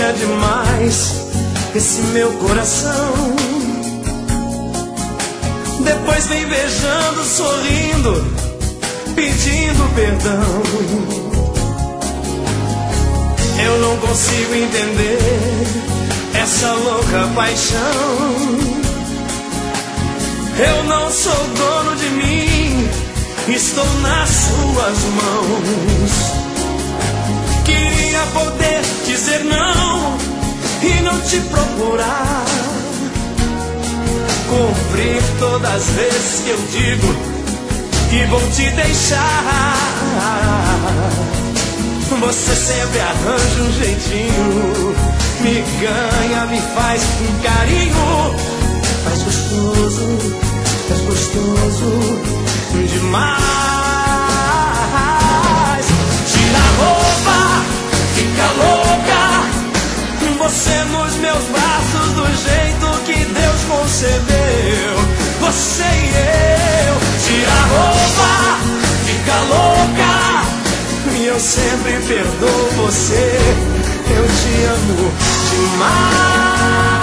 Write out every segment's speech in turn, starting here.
machuca demais esse meu coração. Depois vem beijando, sorrindo, pedindo perdão. Eu não consigo entender essa louca paixão. Eu não sou dono de mim, estou nas suas mãos. Queria poder dizer não e não te procurar, cumprir todas as vezes que eu digo que vou te deixar. Você sempre arranja um jeitinho, me ganha, me faz um carinho. Faz gostoso demais. Tira a roupa, fica louca, você nos meus braços do jeito que Deus concebeu. Você e eu. Tira a roupa, fica louca, e eu sempre perdoo você. Eu te amo demais.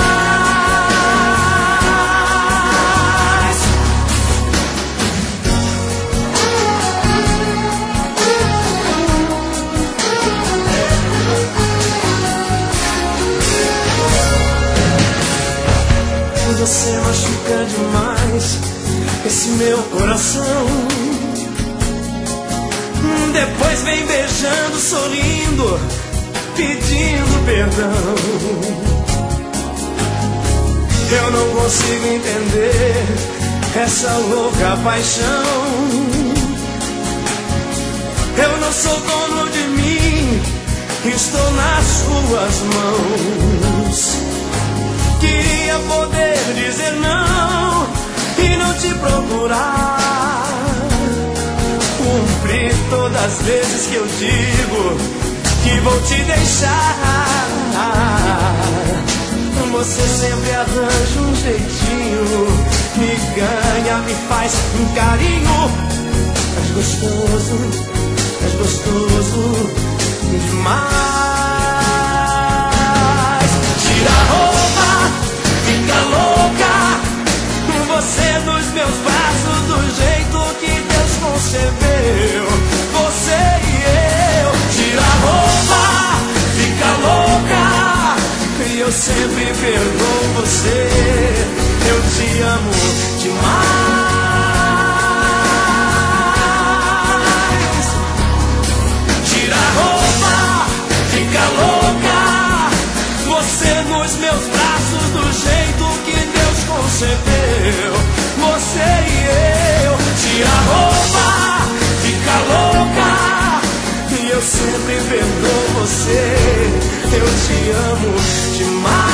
Você machuca demais esse meu coração. Depois vem beijando, sorrindo, pedindo perdão. Eu não consigo entender essa louca paixão. Eu não sou dono de mim, estou nas suas mãos. Queria poder dizer não e não te procurar, cumprir todas as vezes que eu digo que vou te deixar. Você sempre arranja um jeitinho, me ganha, me faz um carinho. Faz gostoso demais. Tira a roupa, fica louca, você nos meus braços do jeito que Deus concebeu. Você e eu. Tira a roupa, fica louca, e eu sempre perdoo você. Eu te amo demais. Tira a roupa, fica louca, você nos meus braços do jeito que Deus concebeu. Você e eu. Tira a roupa, fica louca, e eu sempre perdoo você. Eu te amo demais.